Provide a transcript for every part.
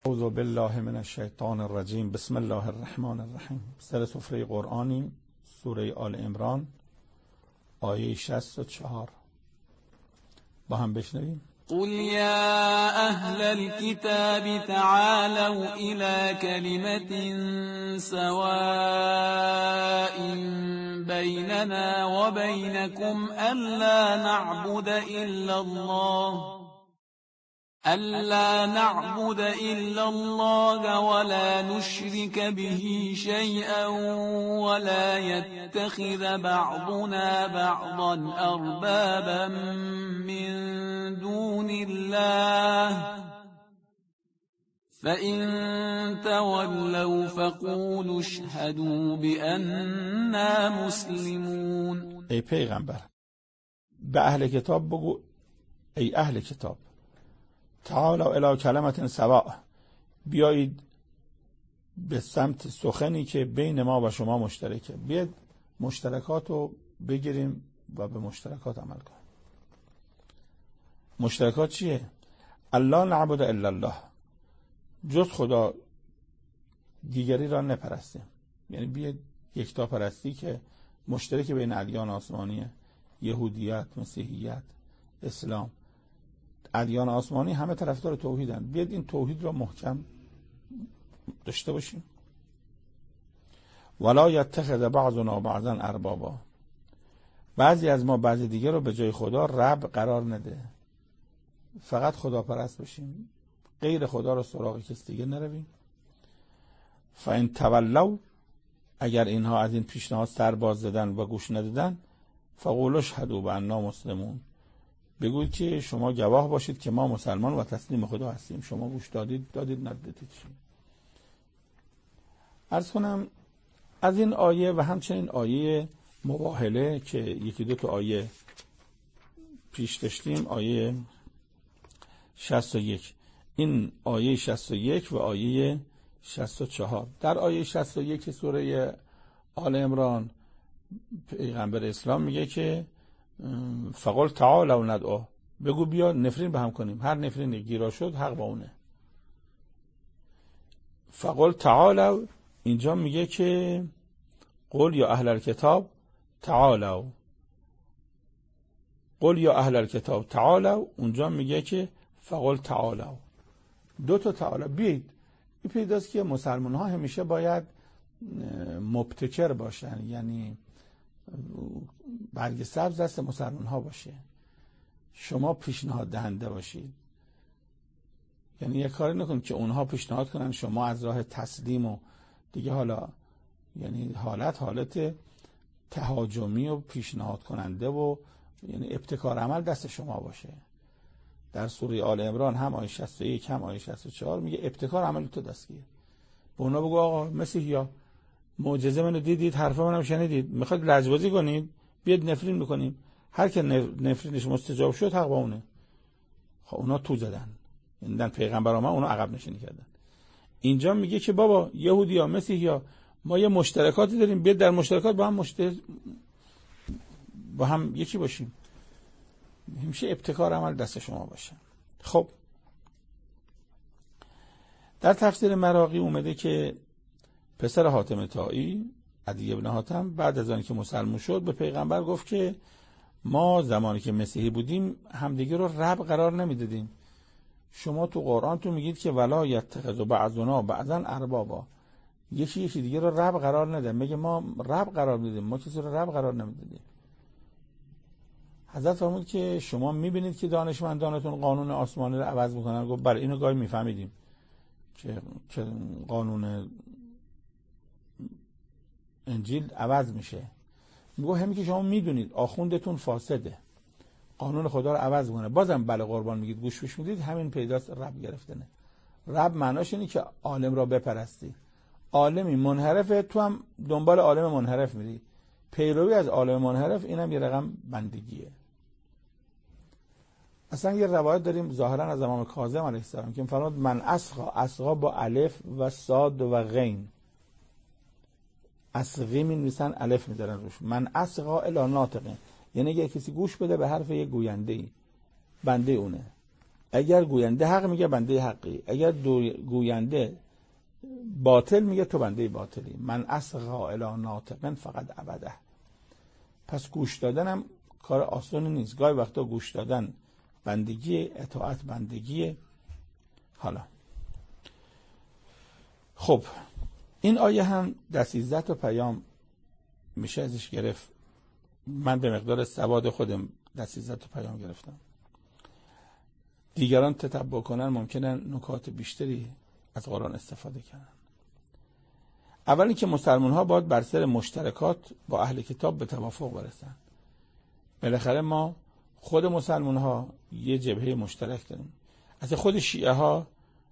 اعوذ بالله من الشیطان الرجیم. بسم الله الرحمن الرحیم. سر سفره قرآنیم، سوره آل عمران، آیه 64. با هم بشنویم. قل يا أهل الكتاب تعالوا إلى كلمة سواء بيننا وبينكم ألا نعبد إلا الله ولا نشرك به شيئا ولا يتخذ بعضنا بعضا أربابا من دون الله فإن تولوا فقولوا اشهدوا بأننا مسلمون. ای پیغمبر، به اهل کتاب بگو ای اهل کتاب، تعالوا الی کلمة سواء، بیایید به سمت سخنی که بین ما و شما مشترکه. بیاید مشترکات رو بگیریم و به مشترکات عمل کنیم. مشترکات چیه؟ الله نعبد الا الله، جز خدا دیگری را نپرستیم. یعنی بیاید یکتا پرستی که مشترک بین ادیان آسمانیه، یهودیت، مسیحیت، اسلام. ادیان آسمانی همه طرفدار توحیدن. بیاید این توحید را محکم داشته باشیم. ولا یتخذ بعضنا بعضا اربابا، بعضی از ما بعضی دیگه رو به جای خدا رب قرار نده. فقط خدا پرست باشیم، غیر خدا رو سراغ کسی دیگه نرویم. فان تولوا، اگر اینها از این پیشنهاد سر باز زدن و گوش ندادن، فقولوا اشهدوا بأننا مسلمون، بگوید که شما گواه باشید که ما مسلمان و تسلیم خدا هستیم. شما گوش دادید ندادید. عرض کنم از این آیه و همچنین آیه مباهله که یکی دو تا آیه پیش داشتیم، آیه 61، این آیه 61 و آیه 64. در آیه 61 سوره آل عمران پیغمبر اسلام میگه که فقل تعالوا ندعو، بگو بیا نفرین به هم کنیم. هر نفرینی گیرا شد حق با اونه. فقل تعالوا اینجا میگه که قل یا اهل الکتاب تعالوا، قل یا اهل الکتاب تعالوا، اونجا میگه که فقل تعالوا. دو تا تعالی بیاید. این پیداست که مسلمان ها همیشه باید مبتکر باشن، یعنی برگ سبز دست مسلمان ها باشه. شما پیشنهاد دهنده باشید، یعنی یک کاری نکن که اونها پیشنهاد کنن شما از راه تسلیم و دیگه حالا یعنی حالت تهاجمی و پیشنهاد کننده و یعنی ابتکار عمل دست شما باشه. در سوره آل عمران هم آیه 61 هم آیه 64 میگه ابتکار عمل تو دستگیر. به اونا بگو آقا مسیحیا معجزه منو دیدید، حرف منم شنیدید، میخواد لجبازی کنید، بیاد نفرین میکنیم. هر که نفرینش مستجاب شد حق با اونه. خب اونا تو زدن، این پیغمبران اونا عقب نشینی کردن. اینجا میگه که بابا یهودیا مسیحیا ما یه مشترکاتی داریم، بیاد در مشترکات با هم یکی باشیم. همیشه ابتکار عمل دست شما باشه. خب در تفسیر مراغی اومده که پسر حاتم طایی، عدی ابن حاتم، بعد از آنکه مسلمان شد به پیغمبر گفت که ما زمانی که مسیحی بودیم همدیگه رو رب قرار نمیدادیم. شما تو قرآن تو میگید که ولا یتخذ بعضنا بعضا اربابا، یکی دیگه رو رب قرار نده. میگه ما رب قرار میدیم، ما کسی رو رب قرار نمیدادیم. حضرت فرمود که شما میبینید که دانشمندانتون قانون آسمانی رو عوض میکنن. گفت بله اینو گاهی میفهمیدیم که قانون انجیل عوض میشه. میگه همین که شما میدونید آخوندتون فاسده، قانون خدا رو عوض میکنه، بازم بله قربان میگید گوش میدید. همین پیداست رب گرفتنه. رب معناش اینه که عالم را بپرستی. عالمی منحرفه، تو هم دنبال عالم منحرف میری. پیروی از عالم منحرف اینم یه رقم بندگیه. اصلا یه روایت داریم ظاهرا از امام کاظم علیه السلام که فرمود من اسقا با الف و صاد و غین، اسقی می‌نویسن الف می‌ذارن روش، من اسقا الی ناطقین، یعنی اگه کسی گوش بده به حرف یک گوینده ای بنده اونه. اگر گوینده حق میگه بنده حقی، اگر گوینده باطل میگه تو بنده باطلی. من اصغا الی ناطق فقط عبده. پس گوش دادنم کار آسانی نیست. گاهی وقتا گوش دادن بندگی، اطاعت بندگی. حالا خب این آیه هم 13 تا پیام میشه ازش گرفت. من به مقدار سواد خودم 13 تا پیام گرفتم. دیگران تتبع کنن ممکنه نکات بیشتری از قرآن استفاده کنن. اول اینکه مسلمان ها باید بر سر مشترکات با اهل کتاب به توافق برسن. بالاخره ما خود مسلمان ها یه جبهه مشترک داریم. از خود شیعه ها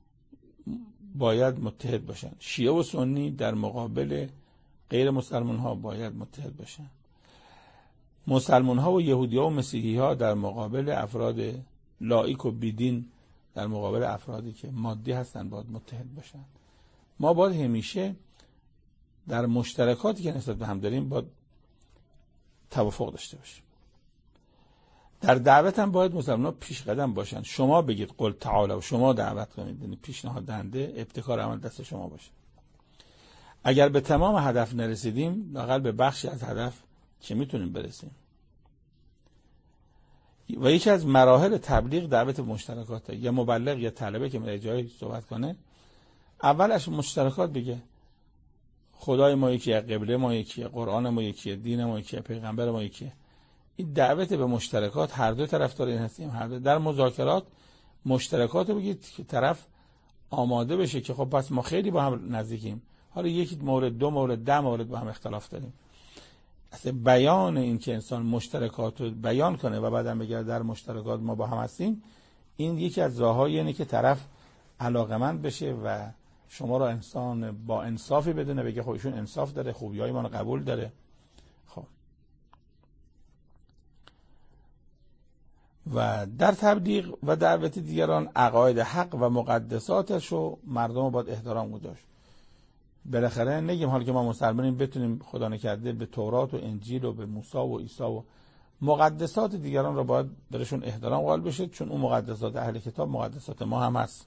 باید متحد باشن. شیعه و سنی در مقابل غیر مسلمان ها باید متحد باشن. مسلمان ها و یهودی ها و مسیحی ها در مقابل افراد لایک و بیدین، در مقابل افرادی که مادی هستن باید متحد باشن. ما باید همیشه در مشترکاتی که نسبت به هم داریم باید توافق داشته باشیم. در دعوت هم باید مسلمان‌ها پیش قدم باشن. شما بگید قل تعالوا، شما دعوت کنید، یعنی پیشنهاد دهنده، ابتکار عمل دست شما باشه. اگر به تمام هدف نرسیدیم، لااقل به بخشی از هدف که میتونیم برسیم. و یکی از مراحل تبلیغ دعوت مشترکاته. یه مبلغ یا طلبه که میره جایی صحبت کنه، اولش مشترکات بگه. خدای ما یکیه، قبله ما یکیه، قرآن ما یکیه، دین ما یکیه، پیغمبر ما یکیه. این دعوت به مشترکات، هر دو طرفدار این هستیم. هر دو در مذاکرات مشترکات رو بگید که طرف آماده بشه که خب پس ما خیلی با هم نزدیکیم، حالا یکی مورد، دو مورد، 10 مورد با هم اختلاف داریم. اصلا بیان این که انسان مشترکات رو بیان کنه و بعدم بگه در مشترکات ما با هم هستیم، این یکی از راه‌های اینه که طرف علاقمند بشه و شما رو انسان با انصافی بدونه، بگه خب ایشون انصاف داره، خوبیای ما رو قبول داره. خب و در تبلیغ و دعوت دیگران عقاید حق و مقدساتش رو مردم باید احترام گذاشت. بالاخره نگیم حالا که ما مسلمانیم بتونیم خدا نکرده به تورات و انجیل و به موسی و عیسی و مقدسات دیگران رو باید برشون احترام قائل بشه، چون اون مقدسات اهل کتاب مقدسات ما هم هست.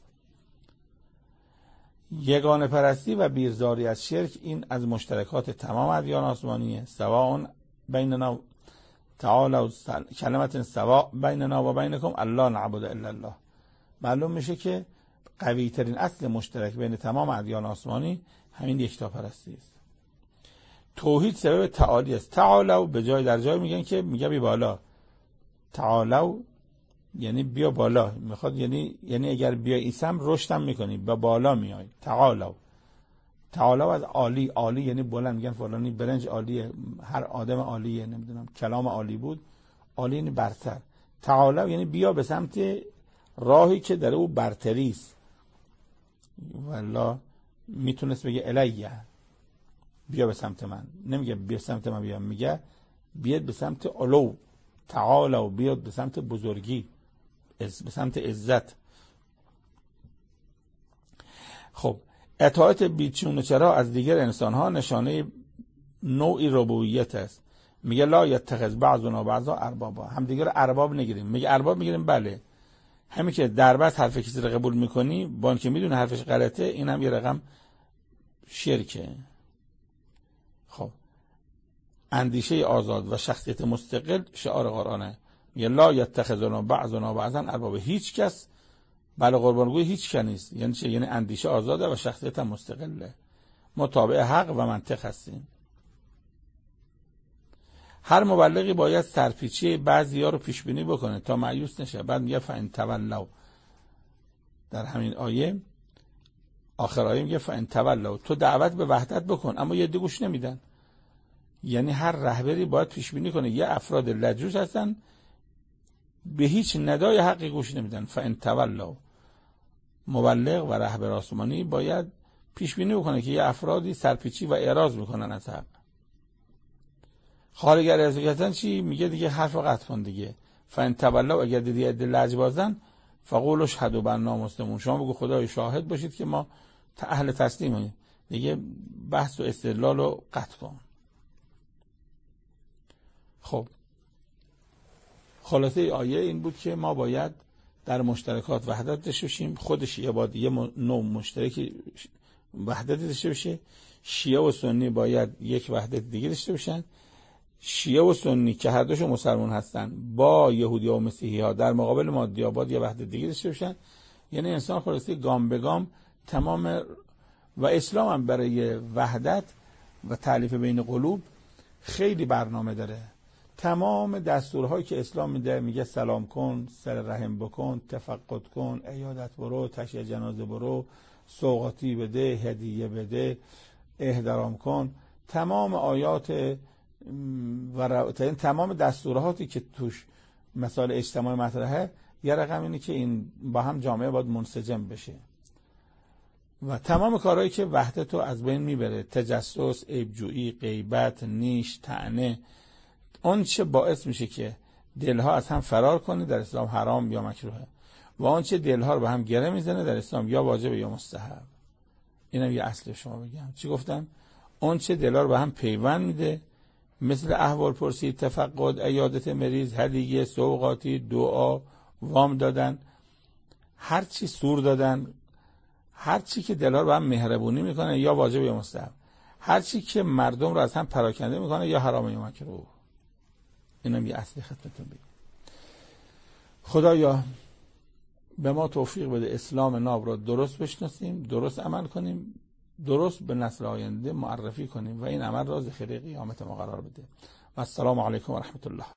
یگانه پرستی و بیرزاری از شرک، این از مشترکات تمام ادیان آسمانیه. سواء بیننا تعالی کلمت سواء بیننا و بینکم الا نعبد الا الله. معلوم میشه که قوی ترین اصل مشترک بین تمام ادیان آسمانی همین یکتاپرستی است. توحید سبب تعالی است. تعالوا به جای در جای میگن که میگه بی بالا. تعالوا یعنی بیا بالا، میخواد یعنی اگر بیای این سم رشدم میکنی، با بالا میای. تعالوا از عالی، عالی یعنی بلند. میگن فلانی برنج عالیه، هر آدم عالیه، نمیدونم کلام عالی بود، عالی یعنی برتر. تعالوا یعنی بیا به سمت راهی که در او برتری است. والله میتونست بگه الیه، بیا به سمت من، نمیگه بیا به سمت من، میگه بیاد به سمت علو. تعالوا بیاد به سمت بزرگی، به سمت عزت. خب اطاعت بیچون و چرا از دیگر انسان ها نشانه نوعی ربوبیت است. میگه لا یتخذ بعضنا بعضا اربابا، هم دیگر ارباب نگیریم. میگه ارباب میگیریم، بله، همین که در بس حرف کسی رو قبول میکنی با اینکه میدونه حرفش غلطه، این هم یه رقم شرکه. خب اندیشه آزاد و شخصیت مستقل شعار قرآنه. میگه لا یتخذنا بعضنا بعضا اربابا، هیچ کس بله قربانگوی هیچ کس نیست. یعنی چه؟ یعنی اندیشه آزاده و شخصیت هم مستقله. ما تابع حق و منطق هستیم. هر مبلغی باید سرپیچی بعضی‌ها رو پیش بینی بکنه تا مایوس نشه. بعد میگه فان تولوا، در همین آیه آخر آیه میگه فان تولوا، تو دعوت به وحدت بکن، اما یه گوش نمیدن. یعنی هر رهبری باید پیش بینی کنه یه افراد لجوج هستن به هیچ ندای حقی گوش نمیدن. فان تولوا، مبلغ و رهبر آسمانی باید پیش بینی بکنه که یه افرادی سرپیچی و اعراض میکنن از حق. خارگر از کردن چی میگه دیگه؟ حرف قطع کن دیگه. فان تولوا، اگر دیدی عده لجبازن فقولوا اشهدوا بنا مسلمون، شما بگو خدای شاهد باشید که ما اهل تسلیمیم. دیگه بحث و استدلال رو قطع کن. خب خلاصه آیه این بود که ما باید در مشترکات وحدت داشته باشیم، خود شیعه باید یه نوع مشترک وحدت داشته باشه، شیعه و سنی باید یک وحدت دیگه داشته باشن. شیعه و سنی که هر دوشون مسلمان هستن با یهودی و مسیحی ها در مقابل مادی آباد یه وحدت دیگه داشته باشن. یعنی انسان خلاصه گام به گام تمام، و اسلام هم برای وحدت و تألیف بین قلوب خیلی برنامه داره. تمام دستورهایی که اسلام میده، میگه سلام کن، سر رحم بکن، تفقد کن، عیادت برو، تشییع جنازه برو، سوغاتی بده، هدیه بده، احترام کن، تمام آیات و تمام دستوراتی که توش مسائل اجتماعی مطرحه، یه رقم اینه که این با هم جامعه باید منسجم بشه و تمام کارهایی که وحدت رو از بین میبره، تجسس، عیبجویی، غیبت، نیش، طعنه، اون چه باعث میشه که دلها از هم فرار کنه در اسلام حرام یا مکروهه، و اون چه دلها رو به هم گره میزنه در اسلام یا واجب یا مستحب. اینم یه اصل شما بگم. چی گفتم؟ اون چه دلها رو به هم پیوند میده، مثل احوال پرسی، تفقد، عیادت مریض، هدیه، سوغاتی، دعا، وام دادن، هر چی سور دادن، هر چی که دلها رو به هم مهربونی میکنه یا واجب یا مستحب، هر چی که مردم رو از هم پراکنده میکنه یا حرام یا مکروه. اینم یه اصلی خدمتتون بگم. خدایا به ما توفیق بده اسلام ناب را درست بشناسیم، درست عمل کنیم، درست به نسل آینده معرفی کنیم و این عمل را ذخیره قیامت ما قرار بده. و السلام علیکم و رحمت الله.